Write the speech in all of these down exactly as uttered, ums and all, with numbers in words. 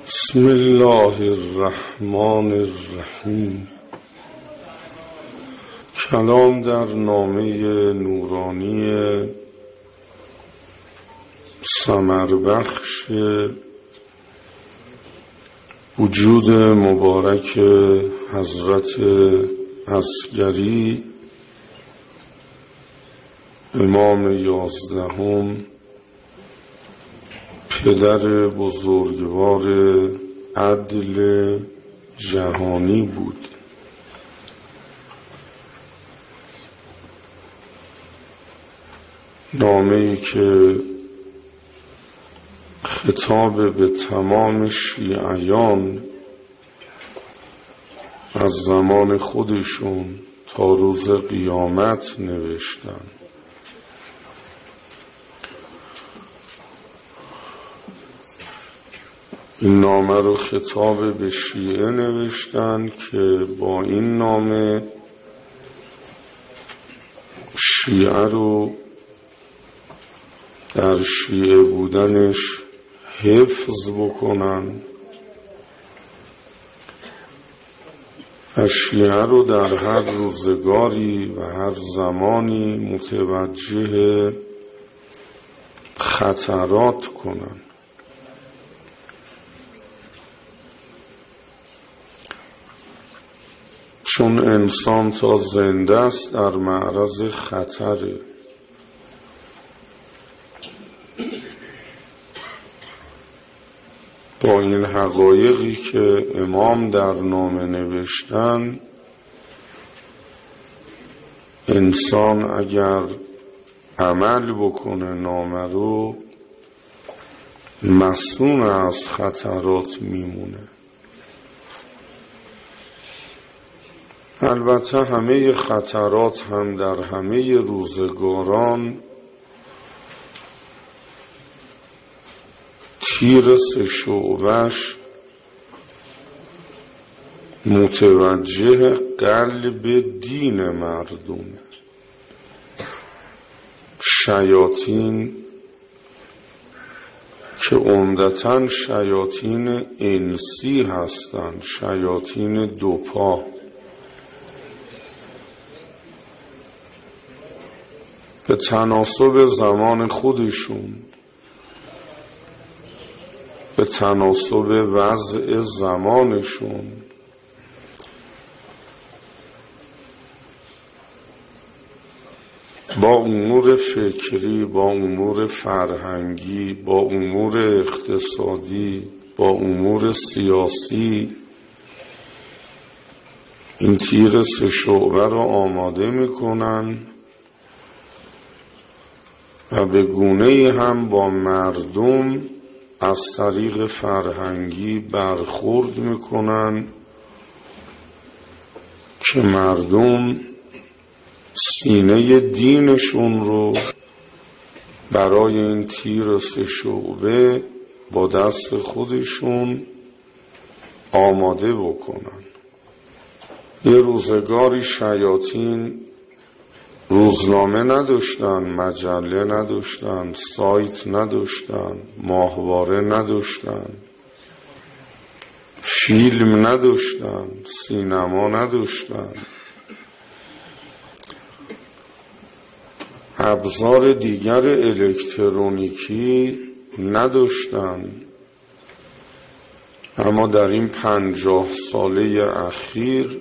بسم الله الرحمن الرحیم. کلام در نامه نورانی ثمربخش وجود مبارک حضرت عسگری امام یازدهم، پدر بزرگوار عدل جهانی بود. نامه‌ای که خطاب به تمام شیعیان از زمان خودشون تا روز قیامت نوشتن. این نامه رو خطاب به شیعه نوشتن که با این نامه شیعه رو در شیعه بودنش حفظ بکنن و شیعه رو در هر روزگاری و هر زمانی متوجه خطرات کنن. چون انسان تا زنده است در معرض خطره. با این حقایقی که امام در نامه نوشتن، انسان اگر عمل بکنه نامه رو مصون از خطرات میمونه. البته همه خطرات هم در همه روزگاران تیر سه شعبش متوجه قلب دین مردمه. شیاطین که عمدتاً شیاطین انسی هستند، شیاطین دوپا، به تناسب زمان خودشون، به تناسب وضع زمانشون با امور فکری، با امور فرهنگی، با امور اقتصادی، با امور سیاسی این تیر سه شعبه رو آماده میکنن و به گونه‌ای هم با مردم از طریق فرهنگی برخورد میکنن که مردم سینه دینشون رو برای این تیر سه شعبه با دست خودشون آماده بکنن. یه روزگاری شیاطین روزنامه نداشتن، مجله نداشتن، سایت نداشتن، ماهواره نداشتن، فیلم نداشتن، سینما نداشتن، ابزار دیگر الکترونیکی نداشتن. اما در این پنجاه ساله اخیر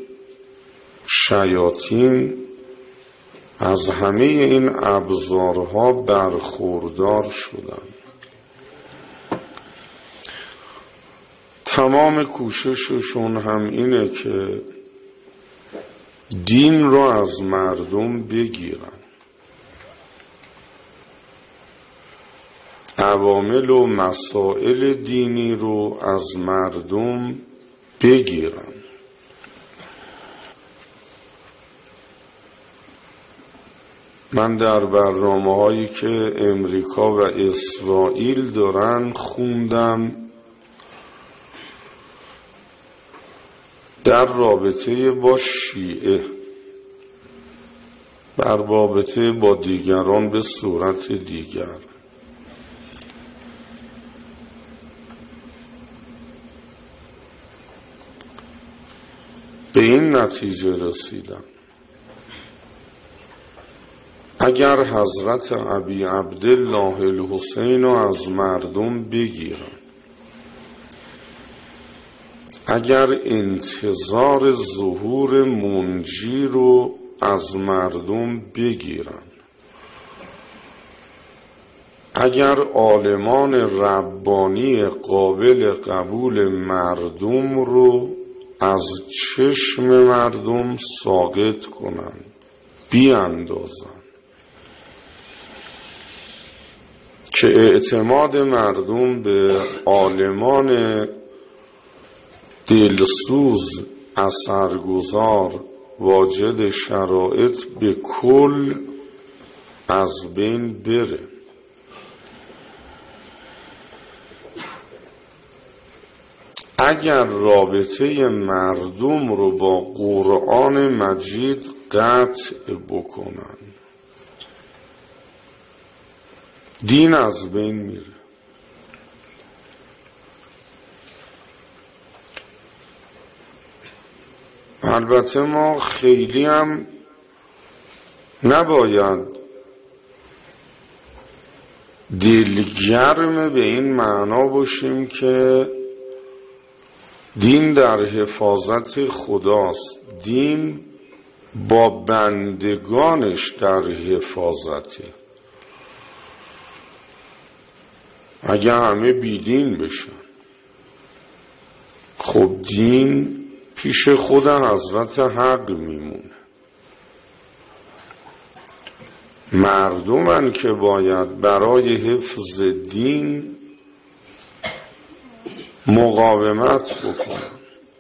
شیاطین از همه این ابزارها برخوردار شدن. تمام کوشششون هم اینه که دین رو از مردم بگیرن، عوامل و مسائل دینی رو از مردم بگیرن. من در برنامه هایی که امریکا و اسرائیل دارن خوندم در رابطه با شیعه، در رابطه با دیگران به صورت دیگر. این نتیجه رسیدن اگر حضرت ابی عبدالله الحسین رو از مردم بگیرن، اگر انتظار ظهور منجی رو از مردم بگیرن، اگر عالمان ربانی قابل قبول مردم رو از چشم مردم ساقط کنن، بیاندازن، که اعتماد مردم به عالمان دلسوز اثرگذار واجد شرایط به کل از بین بره. اگر رابطه مردم رو با قرآن مجید قطع بکنن، دین از بین میره. البته ما خیلی هم نباید دلگرم به این معنا باشیم که دین در حفاظت خداست، دین با بندگانش در حفاظته. اگه همه بیدین بشن، خب دین پیش خود حضرت حق میمونه. مردمن که باید برای حفظ دین مقاومت بکنن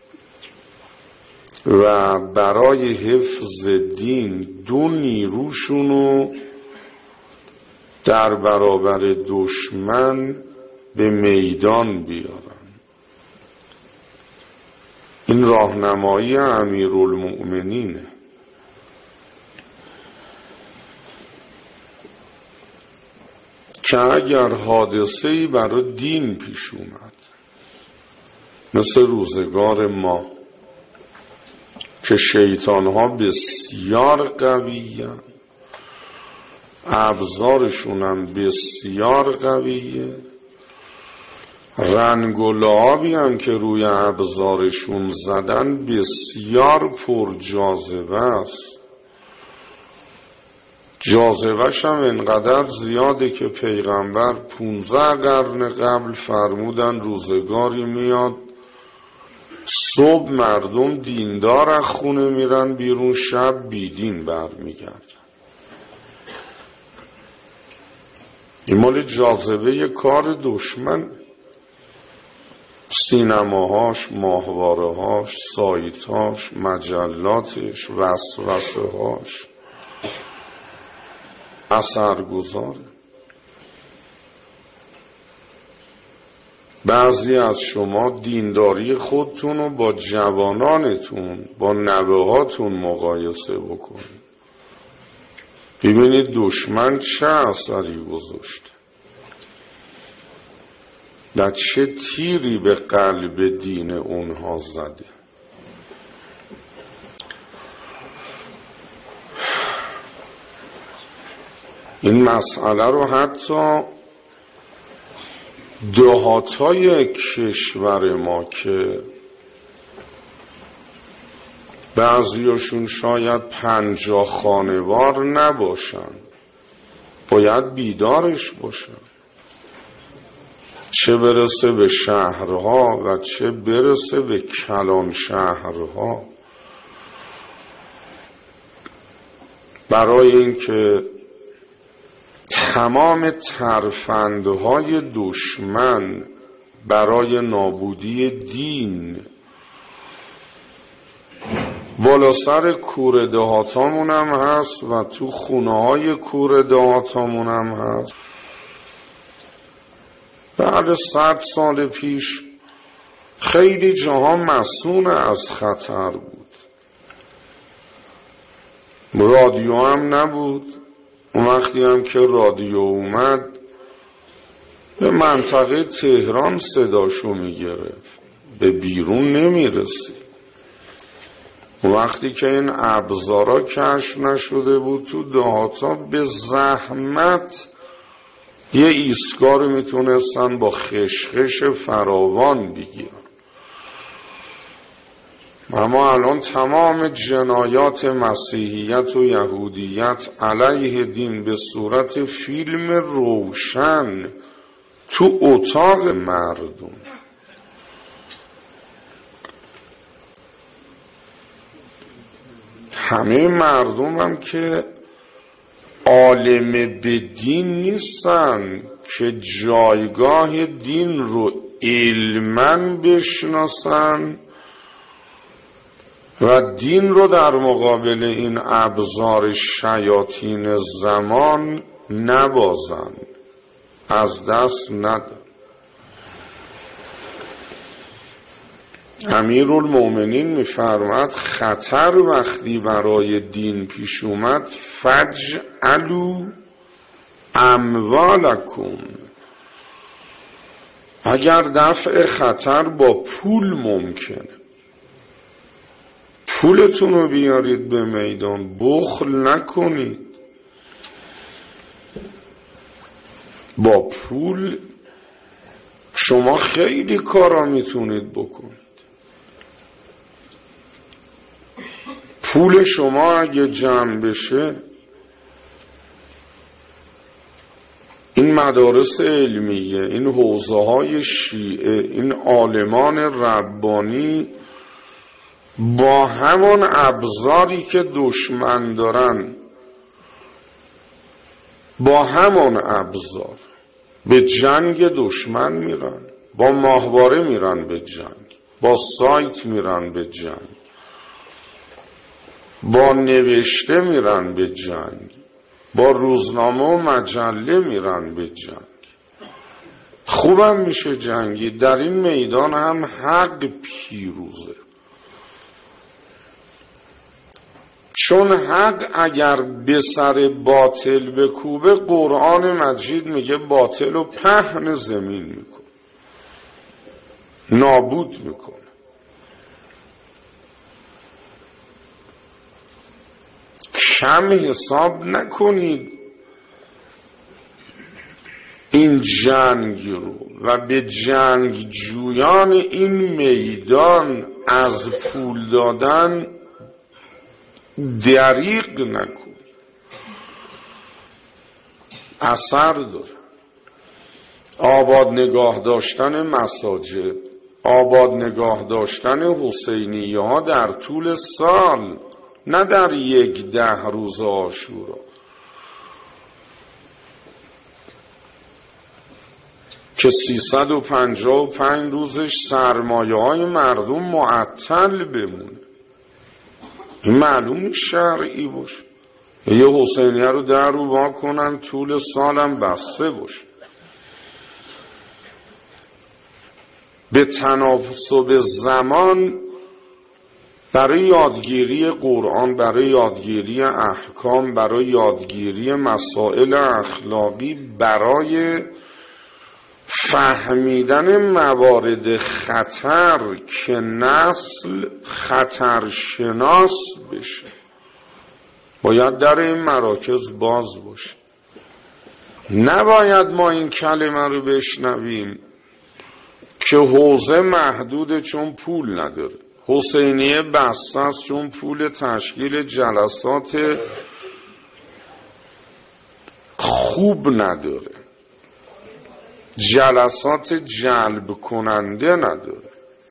و برای حفظ دین دو نیروشونو در برابر دشمن به میدان بیارن. این راهنمایی امیرالمؤمنینه. که اگر حادثه‌ای برای دین پیش اومد، مثل روزگار ما که شیطانها بسیار قویه، ابزارشون هم بسیار قویه، رنگ و لعابی هم که روی ابزارشون زدن بسیار پر جاذبه است. جاذبه‌ش هم انقدر زیاده که پیغمبر پونزده قرن قبل فرمودن روزگاری میاد صبح مردم دیندار از خونه میرن بیرون، شب بیدین برمیگردن. این مال جاذبه کار دشمن. سینماهاش، ماهوارهاش، سایتاش، مجلاتش، وسوسهاش اثرگذاره. بعضی از شما دینداری خودتون رو با جوانانتون، با نوهاتون مقایسه بکنید، ببینید دشمن چه اثری گذاشته و چه تیری به قلب دین اونها زده. این مسئله رو حتی دهاتای کشور ما که بعضیاشون شاید پنجاه خانوار نباشن، باید بیدارش باشن، چه برسه به شهرها و چه برسه به کلان شهرها. برای اینکه تمام ترفندهای دشمن برای نابودی دین بالا سر کوره دهاتامون هم هست و تو خونه های کوره دهاتامون هم هست. بعد صد سال پیش خیلی جاها مسئول از خطر بود، رادیو هم نبود. اون وقتی هم که رادیو اومد به منطقه تهران صداشو میگرفت، به بیرون نمیرسید. وقتی که این ابزارا کشف نشده بود تو دهاتا، به زحمت یه ایستگاه رو میتونستن با خشخش فراوان بگیرن. اما الان تمام جنایات مسیحیت و یهودیت علیه دین به صورت فیلم روشن تو اتاق مردم. همه مردم هم که عالم به دین نیستن که جایگاه دین رو علماً بشناسن و دین رو در مقابل این ابزار شیاطین زمان نبازن، از دست ندن. امیرالمومنین می‌فرماد خطر وقتی برای دین پیش اومد، فجعلوا اموالکم، اگر دفع خطر با پول ممکنه پولتون رو بیارید به میدان، بخل نکنید. با پول شما خیلی کارا میتونید بکنید. پول شما اگه جمع بشه، این مدارس علمیه، این حوزه های شیعه، این عالمان ربانی با همان ابزاری که دشمن دارن، با همان ابزار به جنگ دشمن میرن، با ماهواره میرن به جنگ، با سایت میرن به جنگ، با نوشته میرن به جنگ، با روزنامه و مجله میرن به جنگ. خوبم میشه جنگی. در این میدان هم حق پیروزه، چون حق اگر به سر باطل بکوبه، قرآن مجید میگه باطل و پهن زمین میکنه، نابود میکنه. کم حساب نکنید این جنگ رو و به جنگ جویان این میدان از پول دادن دریغ نکن، اثر داره. آباد نگاه داشتن مساجد، آباد نگاه داشتن حسینیه ها در طول سال، نه در یک ده روز عاشورا، که سیصد و پنجاه و پنج روزش سرمایه های مردم معطل بمونه. این معلوم نیست شرعی باشه. یه حسینیه رو در رو وا کنن طول سالم بسته باشه. به تناسب زمان برای یادگیری قرآن، برای یادگیری احکام، برای یادگیری مسائل اخلاقی، برای فهمیدن موارد خطر که نسل خطرشناس بشه، باید در این مراکز باز باشه. نباید ما این کلمه رو بشنویم که حوزه محدوده چون پول نداره، حسینیه بسته است چون پول تشکیل جلسات خوب نداره، جلسات جلب کننده نداره.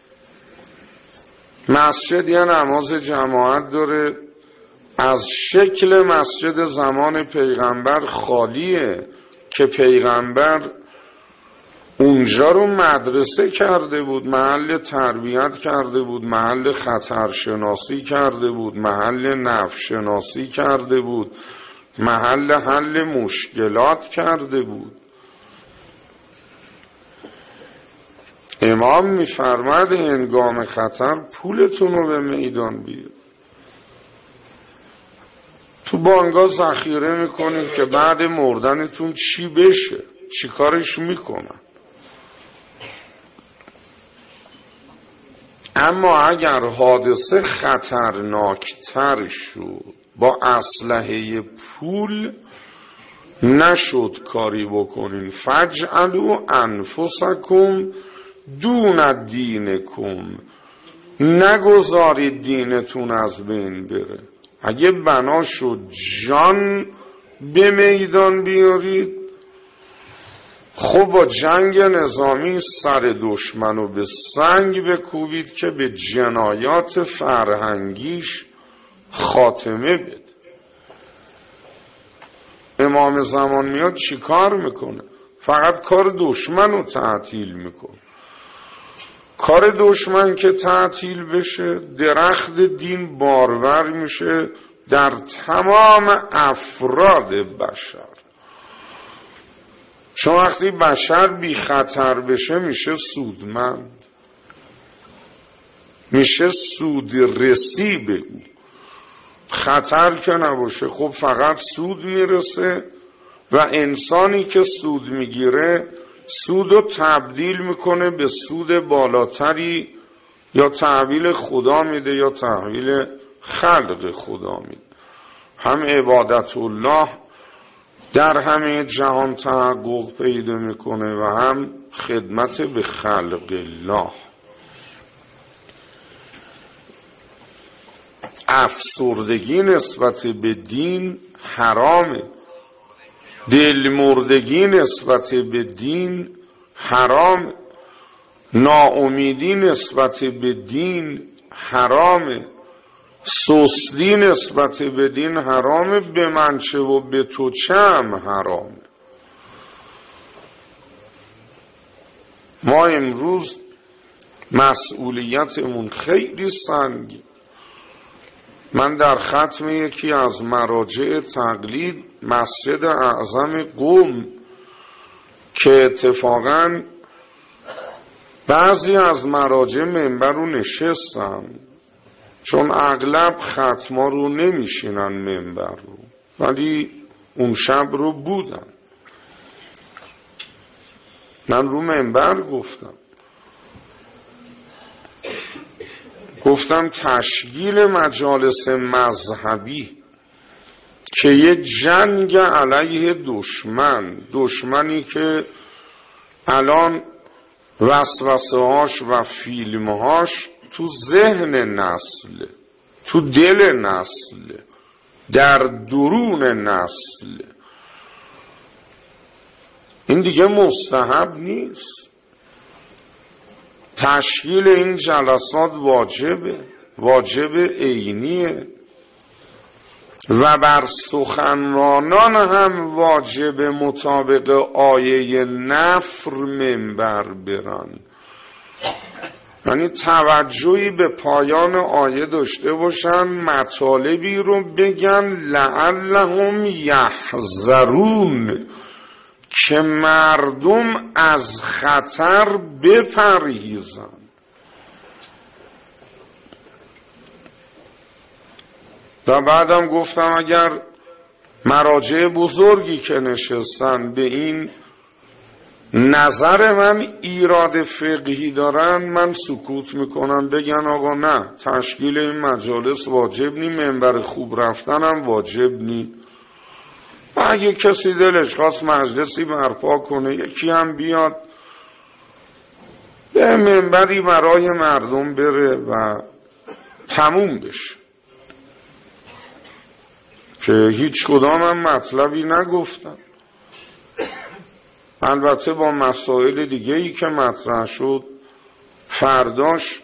مسجد یه نماز جماعت داره، از شکل مسجد زمان پیغمبر خالیه که پیغمبر اونجا رو مدرسه کرده بود، محل تربیت کرده بود، محل خطرشناسی کرده بود، محل نفشناسی کرده بود، محل حل مشکلات کرده بود. امام میفرماد هنگام خطر پولتون رو به میدان بیار. تو بانگا ذخیره میکنید که بعد مردنتون چی بشه، چی کارش میکنن. اما اگر حادثه خطرناکتر شد، با اسلحه پول نشد کاری بکنین، فجعلوا انفسکم دون دینکم، نگذارید دینتون از بین بره. اگه بنا شد جان به میدان بیارید، خب با جنگ نظامی سر دشمنو به سنگ بکوبید که به جنایات فرهنگیش خاتمه بده. امام زمان میاد چی کار میکنه؟ فقط کار دشمن رو تعطیل میکنه. کار دشمن که تعطیل بشه، درخت دین بارور میشه در تمام افراد بشر. چون وقتی بشر بی خطر بشه میشه سودمند، میشه سود رسی به او. خطر که نباشه خب فقط سود میرسه و انسانی که سود میگیره سودو تبدیل میکنه به سود بالاتری، یا تحویل خدا میده یا تحویل خلق خدا میده. هم عبادت الله در همه جهان تحقق پیدا میکنه و هم خدمت به خلق الله. افسردگی نسبت به دین حرامه، دلمردگی نسبت به دین حرام، ناامیدی نسبت به دین حرامه، سستی نسبت به دین حرامه، به من چه و به تو چه هم حرامه. ما امروز مسئولیتمون خیلی سنگین. من در ختم یکی از مراجع تقلید، مسجد اعظم قم، که اتفاقاً بعضی از مراجع منبر رو نشستن، چون اغلب ختما رو نمیشینن منبر رو، ولی اون شب رو بودن. من رو منبر گفتم گفتم تشکیل مجالس مذهبی که یه جنگ علیه دشمن، دشمنی که الان وسوسه هاش و فیلم هاش تو ذهن نسل، تو دل نسل، در درون نسل، این دیگه مستحب نیست. تشکیل این جلسات واجبه، واجب عینیه و بر سخنرانان هم واجب مطابق آیه نفر منبر برن. یعنی توجهی به پایان آیه داشته باشن، مطالبی رو بگن لعلهم یحذرون، که مردم از خطر بپرهیزن. و بعدم گفتم اگر مراجع بزرگی که نشستن به این نظر من ایراد فقهی دارن، من سکوت میکنم، بگن آقا نه، تشکیل این مجالس واجب نی، منبر خوب رفتن هم واجب نی. و اگه کسی دلش خواست مجلسی برپا کنه، یکی هم بیاد به منبری برای مردم بره و تموم بشه، که هیچ کدام هم مطلبی نگفتن. البته با مسائل دیگه ای که مطرح شد، فرداش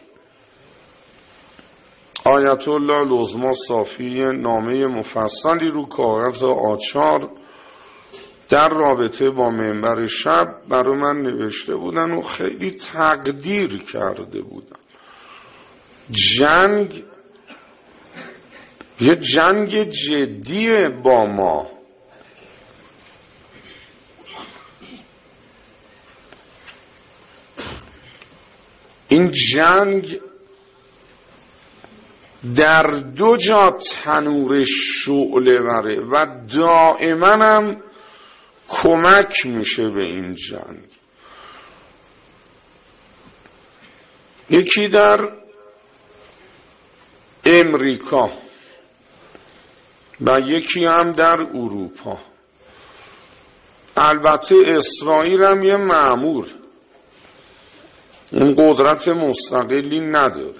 آیت الله العظمی صافی نامه مفصلی رو کاغذ آچار در رابطه با منبر شب برای من نوشته بودن و خیلی تقدیر کرده بودن. جنگ یه جنگ جدیه با ما. این جنگ در دو جا تنور شعله بره و دائما هم کمک میشه به این جنگ. یکی در امریکا و یکی هم در اروپا. البته اسرائیل هم یه مأمور، اون قدرت مستقلی نداره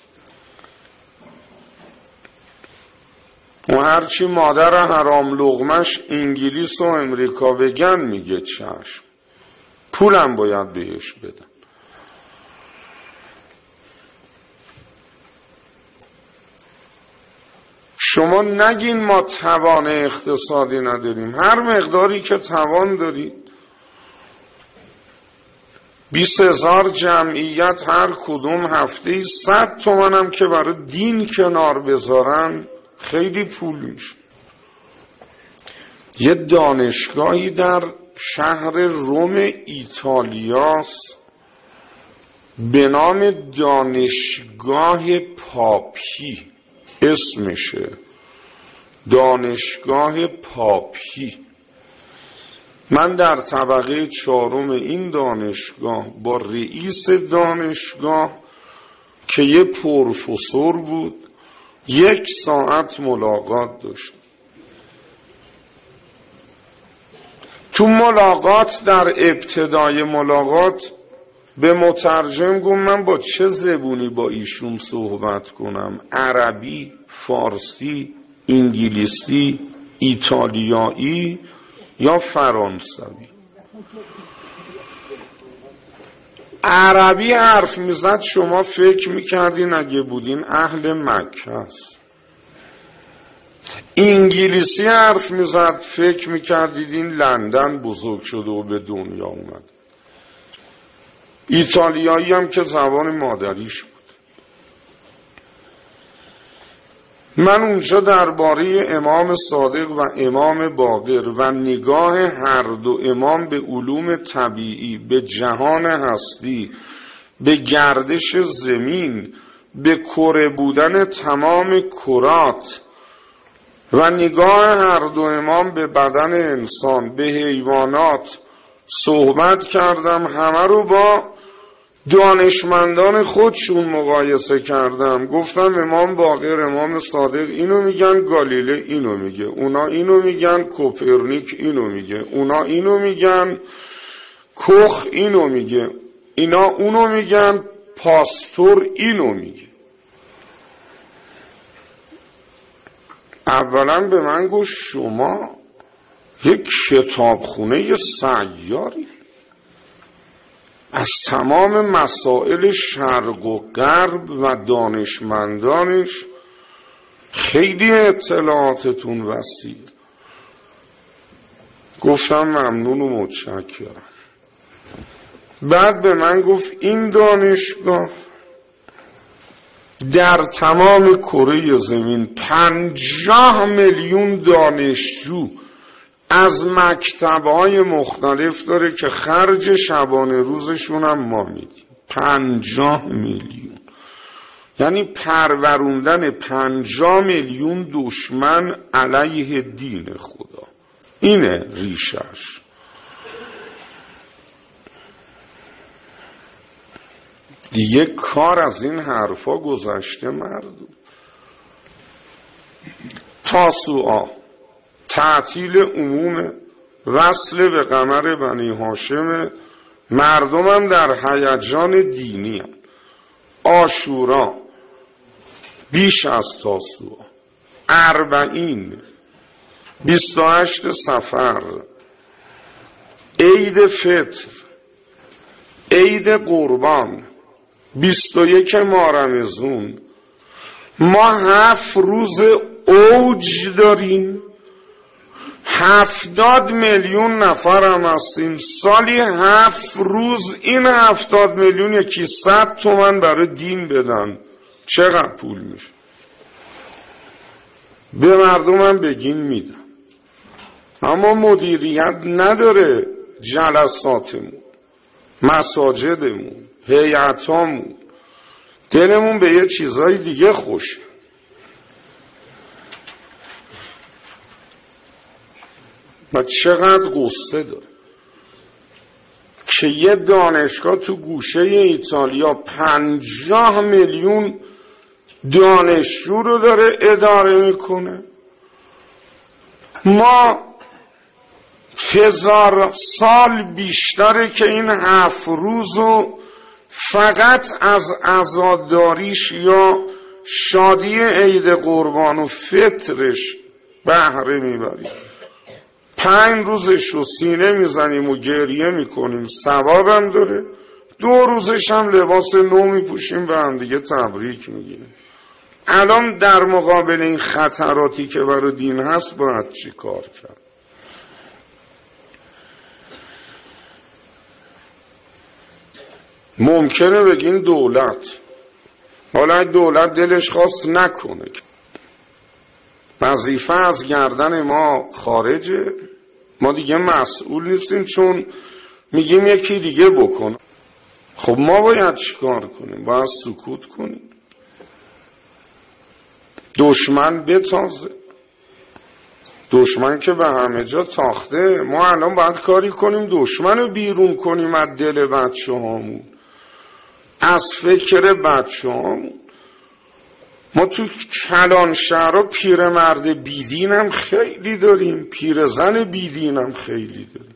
و هرچی مادر حرام لقمش انگلیس و امریکا بگن میگه چشم، پولم باید بهش بدن. شما نگین ما توان اقتصادی نداریم، هر مقداری که توان دارید. بیست هزار جمعیت هر کدوم هفته صد تومن هم که برای دین کنار بذارن خیلی پول میشه. یه دانشگاهی در شهر روم ایتالیاست به نام دانشگاه پاپی، اسمشه دانشگاه پاپی. من در طبقه چهارم این دانشگاه با رئیس دانشگاه که یه پروفسور بود یک ساعت ملاقات داشتم. تو ملاقات در ابتدای ملاقات به مترجم گفتم من با چه زبونی با ایشون صحبت کنم؟ عربی، فارسی، انگلیسی، ایتالیایی یا فرانسوی؟ عربی حرف میزد شما فکر میکردین اگه بودین اهل مکه است. انگلیسی حرف میزد فکر میکردید این لندن بزرگ شده و به دنیا اومد. ایتالیایی هم که زبان مادریش بود. من اونجا درباره امام صادق و امام باقر و نگاه هر دو امام به علوم طبیعی، به جهان هستی، به گردش زمین، به کره بودن تمام کرات و نگاه هر دو امام به بدن انسان، به حیوانات صحبت کردم. همه رو با دانشمندان خودشون مقایسه کردم. گفتم امام باقر، امام صادق اینو میگن، گالیله اینو میگه، اونا اینو میگن، کوپرنیک اینو میگه، اونا اینو میگن، کوخ اینو میگه، اینا اونو میگن، پاستور اینو میگه. اولا به من گفت شما یک کتابخونه سیاری، از تمام مسائل شرق و غرب و دانشمندانش خیلی اطلاعاتتون وسیع. گفتم ممنون و متشکرم. بعد به من گفت این دانشگاه در تمام کره زمین پنجاه میلیون دانشجو از مکتب‌های مختلف داره که خرج شبانه روزشون هم ما میدیم. پنجاه میلیون، یعنی پروروندن پنجاه میلیون دشمن علیه دین خدا. اینه ریشش. دیگه کار از این حرفا گذشته مردم. تاسوعا تعطیل عموم، وصل به قمر بنی هاشم، مردمم در هیجان دینی هم. عاشورا بیش از تاسوعا، اربعین، بیست و هشت صفر، عید فطر، عید قربان، بیست و یک مارمزون. ما هفت روز اوج داریم، هفتاد میلیون نفر هم هستیم. سالی هفت روز این هفتاد میلیون یکی صد تومن برای دین بدن، چقدر پول میشه؟ به مردم هم بگین میدن. اما مدیریت نداره جلساتمون، مساجدمون، هیئتامون. دلمون به یه چیزای دیگه خوشه. و چقدر قصه داره که یه دانشگاه تو گوشه ایتالیا پنجاه میلیون دانشجو رو داره اداره میکنه. ما هزار سال بیشتره که این هفت روز رو فقط از عزاداریش یا شادی عید قربان و فطرش بهره میبریم. پنج روزش رو سینه میزنیم و گریه میکنیم، ثوابم داره. دو روزش هم لباس نو میپوشیم و هم دیگه تبریک میگیم. الان در مقابل این خطراتی که برای دین هست باید چی کار کرد؟ ممکنه بگین دولت، حالا دولت دلش خواست نکنه، وظیفه از گردن ما خارجه، ما دیگه مسئول نیستیم چون میگیم یکی دیگه بکن. خب ما باید چیکار کنیم؟ باید سکوت کنیم، دشمن بتازه، دشمن که به همه جا تاخته. ما الان باید کاری کنیم دشمن رو بیرون کنیم از دل بچه هامون، از فکر بچه هامون. ما تو کلان شهرها پیرمرد بیدین هم خیلی داریم، پیرزن بیدین هم خیلی داریم.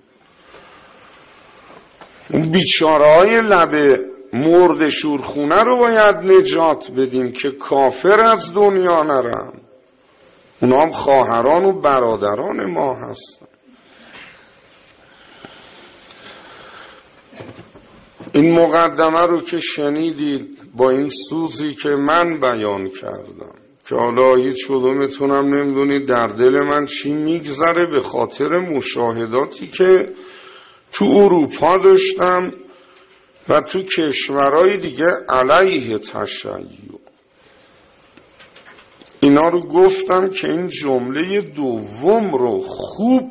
اون بیچاره های لبه مرد شورخونه رو باید نجات بدیم که کافر از دنیا نرن. اونا هم خواهران و برادران ما هستن. این مقدمه رو که شنیدید با این سوزی که من بیان کردم که حالا هیچ کدومتونم نمیدونید در دل من چی میگذره به خاطر مشاهداتی که تو اروپا داشتم و تو کشورهای دیگه علیه تشیع. اینا رو گفتم که این جمله دوم رو خوب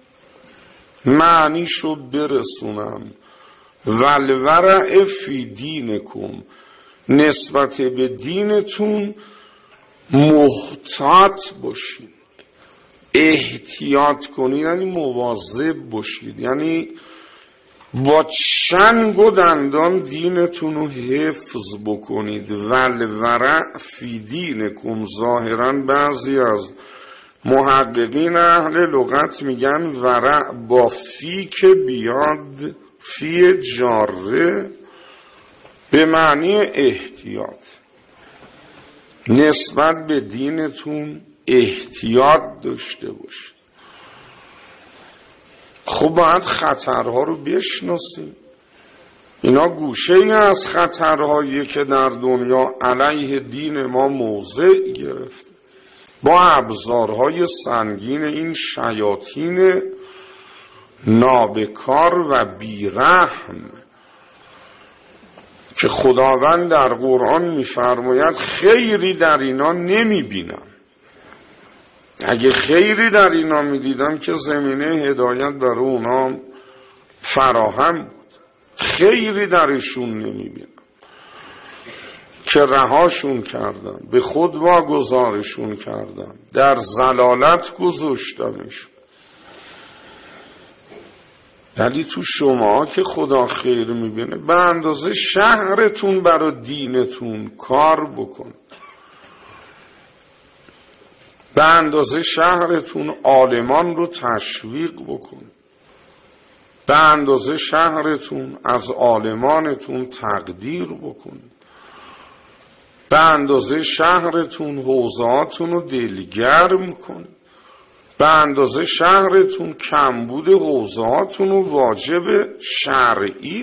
معنیشو برسونم. ولورع فی دینکم، نسبت به دینتون محتاط باشید، احتیاط کنید، یعنی مواظب باشید، یعنی با چنگ و دندان دینتون رو حفظ بکنید. ولورع فی دینکم، ظاهرا بعضی از محققین اهل لغت میگن ورع با فی که بیاد، فی جاره به معنی احتیاط. نسبت به دینتون احتیاط داشته باشید. خب باید خطرها رو بشناسیم. اینا گوشه ای از خطرهایی که در دنیا علیه دین ما موضع گرفت، با ابزارهای سنگین این شیاطین نابکار و بیرحم که خداوند در قرآن میفرماید خیری در اینا نمیبینم. اگه خیری در اینا میدیدم که زمینه هدایت برای اونا فراهم بود. خیری درشون نمیبینم که رهاشون کردم، به خود واگذارشون کردم، در ضلالت گذاشتمشون. ولی تو شما که خدا خیر میبینه به اندازه شهرتون برای دینتون کار بکن، به اندازه شهرتون عالمان رو تشویق بکن، به اندازه شهرتون از عالمانتون تقدیر بکن، به اندازه شهرتون حوزهاتون رو دلگرم کن، به اندازه شهرتون کمبود حوزهاتون رو واجب شرعی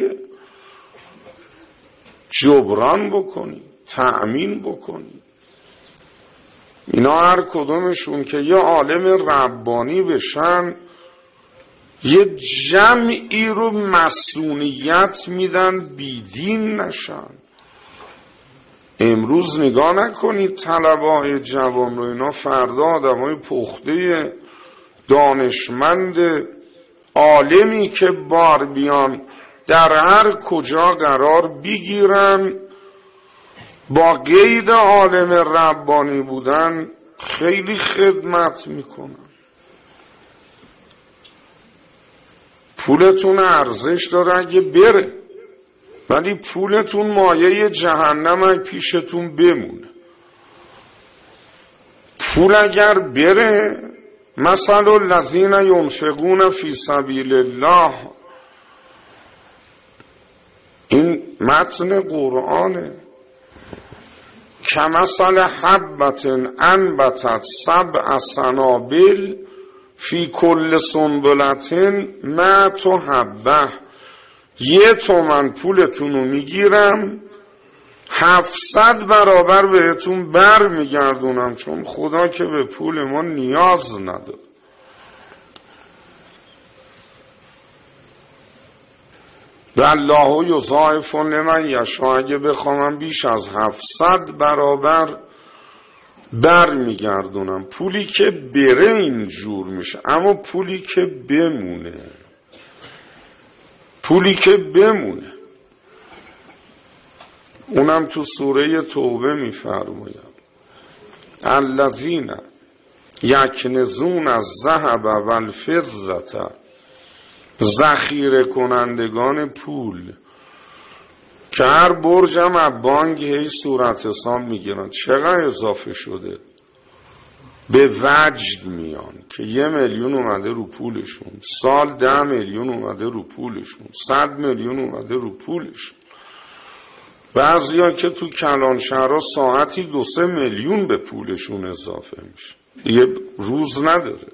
جبران بکنی، تأمین بکنی. اینا هر کدومشون که یه عالم ربانی بشن یه جمعی رو مسئولیت میدن بیدین نشن. امروز نگاه نکنید طلبه‌های جوان رو، اینا فردا آدمای پخته دانشمند عالمی که بار بیان در هر کجا قرار بگیرن با قید عالم ربانی بودن خیلی خدمت میکنن. پولتون ارزش داره اگه بره، ولی پولتون مایه جهنم اگه پیشتون بمونه. پول اگر بره، مثل الذین ینفقون فی سبیل الله، این متن قرآنه، کمثل حبة انبتت سبع سنابل فی کل سنبلة مئة حبة، یه تومن پولتون رو میگیرم هفتصد برابر بهتون بر میگردونم، چون خدا که به پول ما نیاز نداره. والله یضاعف لمن یشاء، اگه بخوام بیش از هفتصد برابر بر میگردونم. پولی که بره اینجور میشه، اما پولی که بمونه، پولی که بمونه اونم تو سوره توبه میفرماید الذین یکنزون الذهب والفضة، ذخیره کنندگان پول که هر برجم از بانک هی صورت حساب میگیرن چقدر اضافه شده، به وجد میان که یه میلیون اومده رو پولشون، سال ده میلیون اومده رو پولشون، صد میلیون اومده رو پولشون. بعضیا که تو کلانشهرها ساعتی دو سه میلیون به پولشون اضافه میشه، دیگه روز نداره.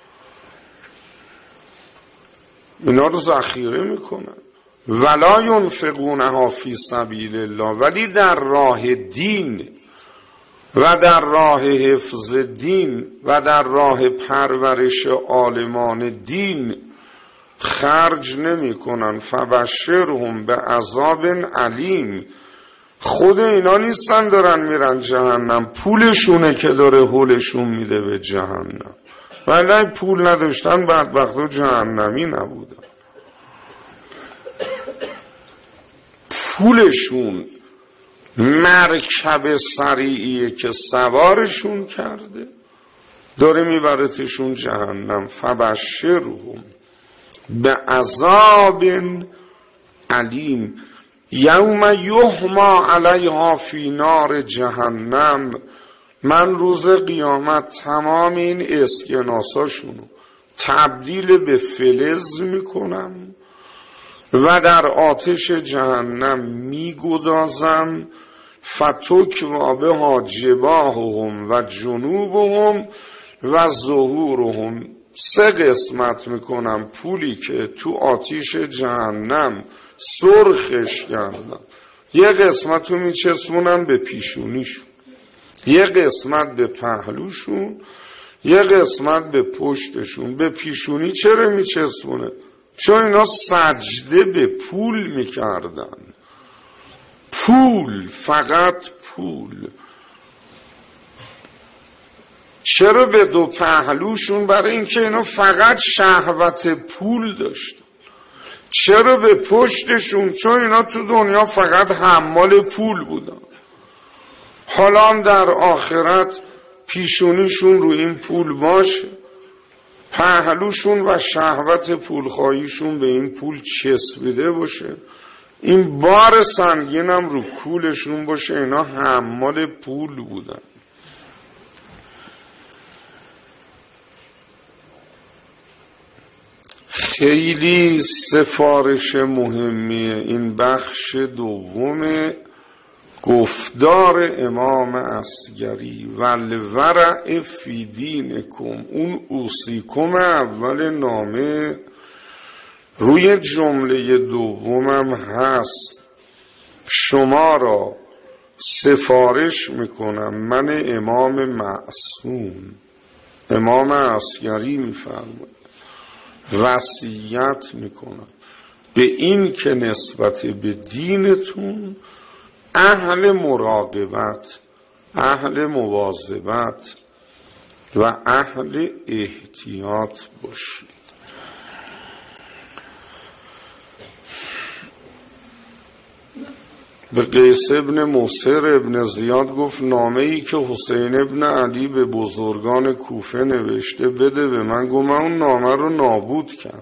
اینا رو ذخیره میکنن. ولا ینفقونها فی سبیل الله، ولی در راه دین و در راه حفظ دین و در راه پرورش عالمان دین خرج نمی کنن. فبشرهم به عذاب علیم، خود اینا نیستن دارن میرن جهنم، پولشونه که داره هولشون میده به جهنم. ولی پول نداشتن بدبختو جهنمی نبودن. پولشون مرکب سریعیه که سوارشون کرده داره میبرتشون جهنم. فبشرهم به عذاب علیم یوم یحما علیها فی نار جهنم، من روز قیامت تمام این اسکناساشونو تبدیل به فلز میکنم و در آتش جهنم میگدازم. فتوک و بها جباههم و جنوبهم و ظهورهم، سه قسمت میکنم پولی که تو آتیش جهنم سرخش کردم. یه قسمت رو میچسبونم به پیشونیشون، یه قسمت به پهلوشون، یه قسمت به پشتشون. به پیشونی چرا میچسبونه؟ چون اینا سجده به پول میکردن. پول، فقط پول. چرا به دو پهلوشون؟ برای اینکه اینا فقط شهوت پول داشتن. چرا به پشتشون؟ چون اینا تو دنیا فقط حمال پول بودن. حالا هم در آخرت پیشونیشون رو این پول باشه، پهلوشون و شهوت پولخواهیشون به این پول چسبیده باشه، این بار سنگینم رو کولشون باشه. اینا حمال پول بودن. خیلی سفارش مهمیه این بخش دوم گفتار امام اصغری. والورع فی دینکم، اون اوصیکم اول نامه روی جمله دومم هست. شما را سفارش میکنم، من امام معصوم، امام اصغری میفرماید، وصیت میکنم به این که نسبت به دینتون اهل مراقبت، اهل مواظبت و اهل احتیاط باشید. به قیس ابن مصر ابن زیاد گفت نامه ای که حسین ابن علی به بزرگان کوفه نوشته بده به من. گفت من اون نامه رو نابود کردم،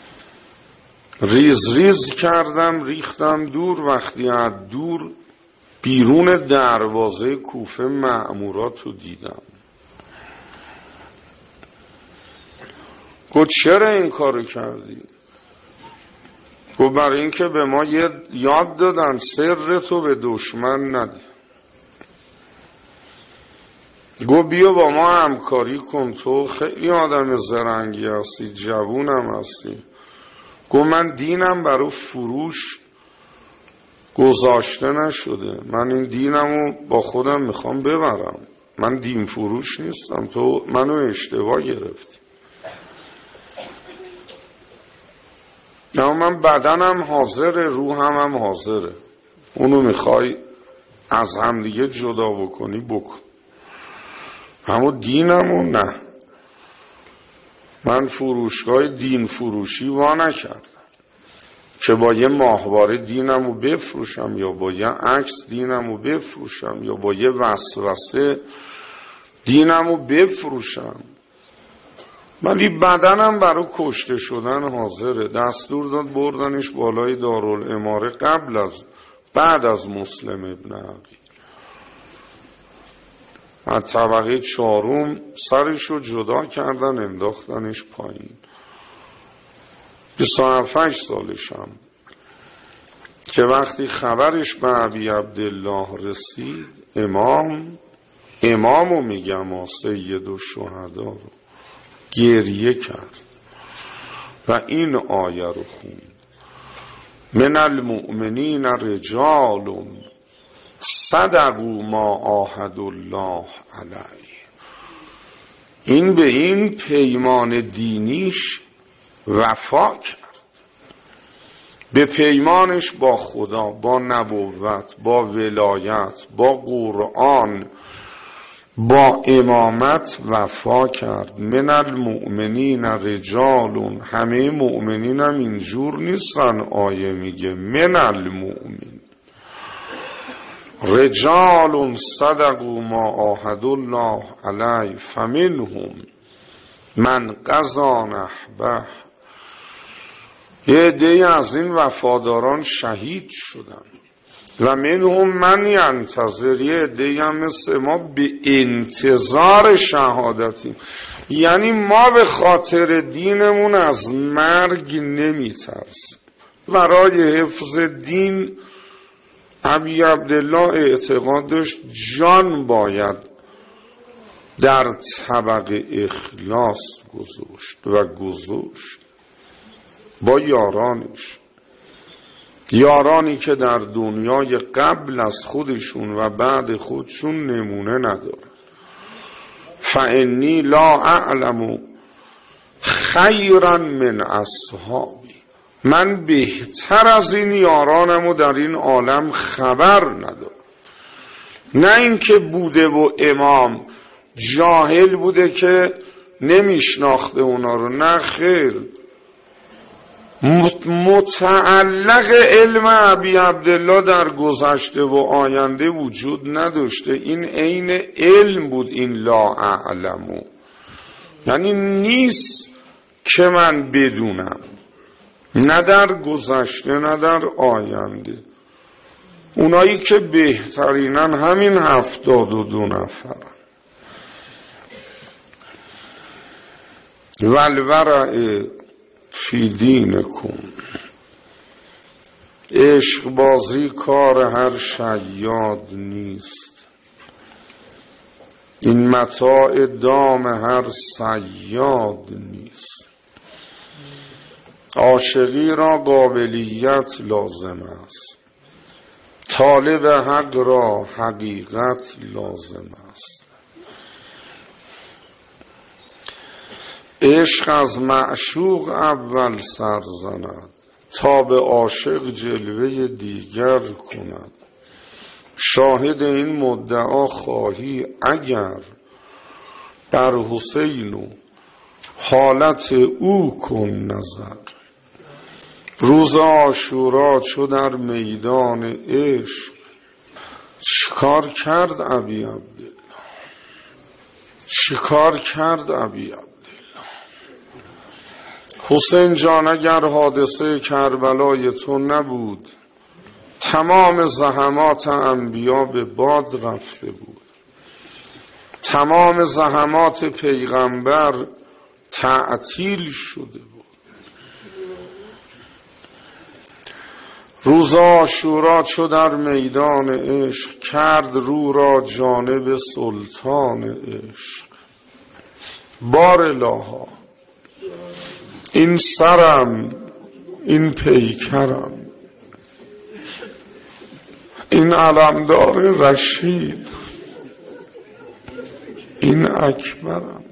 ریز ریز کردم، ریختم دور. وقتی از دور بیرون دروازه کوفه مأمورات رو دیدم. گفت چرا این کارو کردی؟ گفت برای اینکه به ما یاد دادن سر تو به دشمن نده. گفت بیا با ما همکاری کن، تو خیلی آدم زرنگی هستی، جوونم هستی. گفت من دینم برای فروش گذاشته نشده، من این دینمو با خودم میخوام ببرم، من دین فروش نیستم، تو منو اشتباه گرفتی. اما من بدنم حاضره، روحم هم حاضره، اونو میخوای از همدیگه جدا بکنی بکن، اما دینمو نه. من فروشگاه دین فروشی وا نکردم که با یه ماهواره دینمو بفروشم یا با یه عکس دینمو بفروشم یا با یه وسوسه دینمو بفروشم. ولی بدنم برای کشته شدن حاضره. دستور داد بردنش بالای دارالاماره قبل از بعد از مسلم ابن عقیل. از طبقه چهارم سرشو جدا کردن انداختنش پایین. بیست و هفت سالشم که وقتی خبرش به ابی عبدالله رسید، امام امامو میگم و سید الشهدا رو گریه کرد و این آیه رو خوند: من المؤمنین رجال صدقوا ما عاهدوا الله علیه. این به این پیمان دینیش وفا کرد، به پیمانش با خدا، با نبوت، با ولایت، با قرآن، با امامت وفا کرد. من المؤمنین رجال، همه مؤمنین هم اینجور نیستن. آیه میگه من المؤمن رجال صدقوا ما عاهدوا الله علیه فمنهم من قضا نحبه. یه عده‌ای از این وفاداران شهید شدن و منهم من ینتظر، یه عده‌ای هم مثل ما به انتظار شهادتیم. یعنی ما به خاطر دینمون از مرگ نمیترسیم. برای حفظ دین ابی عبدالله اعتقاد داشت جان باید در طبق اخلاص گذاشت و گذاشت با یارانش، یارانی که در دنیای قبل از خودشون و بعد خودشون نمونه ندارن. فانی لا اعلم خیرا من اصحابی، من بهتر از این یارانمو در این عالم خبر ندارم. نه اینکه بوده و امام جاهل بوده که نمیشناخته اونا رو، نه خیر، متعلق علم ابی عبدالله در گذشته و آینده وجود نداشته. این عین علم بود، این لا اعلمو، یعنی نیست که من بدونم، نه در گذشته نه در آینده. اونایی که بهترینن همین هفتاد و دو نفرن. والورع فی دینکم، عشق بازی کار هر شیاد نیست، این متاع دام هر صیاد نیست. عاشقی را قابلیت لازم است، طالب حق را حقیقت لازم است. عشق از معشوق اول سر زند، تا به عاشق جلوه دیگر کند. شاهد این مدعا خواهی اگر، بر حسین و حالت او کن نظر. روز عاشورا چو در میدان عشق، شکار کرد ابی عبدالله، شکار کرد ابی عبدالله. حسین جان اگر حادثه کربلای تو نبود، تمام زحمات انبیا به باد رفته بود، تمام زحمات پیغمبر تعطیل شده بود. روز عاشورا چو در میدان عشق، کرد رو را جانب سلطان عشق. بار الها این سرم، این پیکرم، این علمدار رشید، این اکبرم،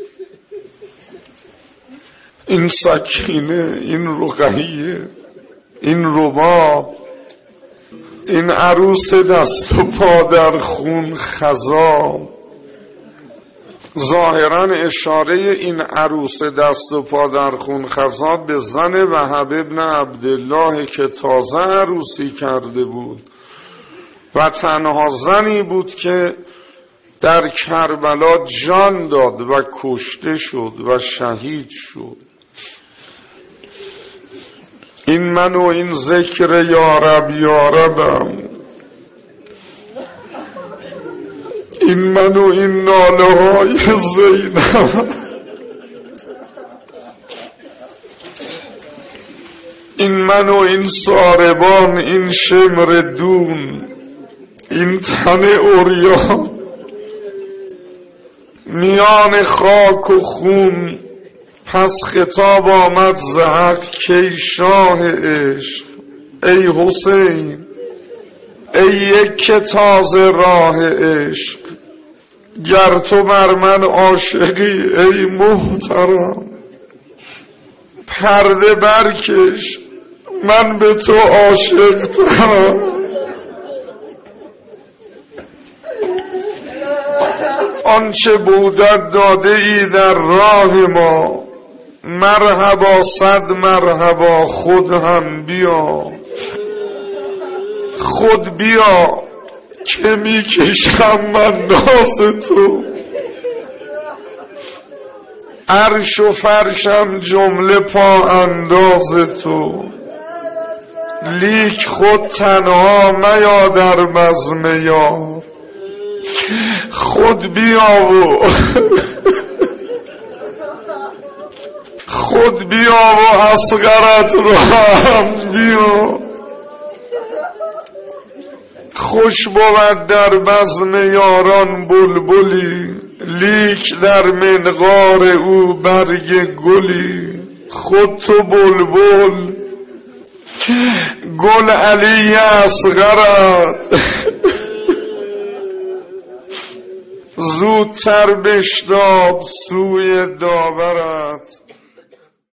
این سکینه، این رقیه، این رباب، این عروس دست و پا در خون خضاب. ظاهرا اشاره این عروس دست و پا در خون خضاب به زن وهب ابن عبدالله که تازه عروسی کرده بود و تنها زنی بود که در کربلا جان داد و کشته شد و شهید شد. این من و این ذکر یارب یاربم، این من و این ناله های زینب، این من و این ساربان، این شمر دون، این تن اوریان میان خاک و خون. پس خطاب آمد ز حق کی شاه عشق، ای حسین ای یک تازه راه عشق. گر تو بر من عاشقی ای محترم، پرده برکش من به تو عاشق ترم. آنچه بودت داده ای در راه ما، مرحبا صد مرحبا خود هم بیا. خود بیا که می کشم من ناز تو، عرش و فرشم جمله پا انداز تو. لیک خود تنها میا در بزم یار، خود بیا و خود بیا و اصغرت رو هم بیا. خوش بود در بزم یاران بلبلی، لیک در منقار او برگ گلی. خود تو بلبل گل علی اصغرت، زودتر بشتاب سوی داورت.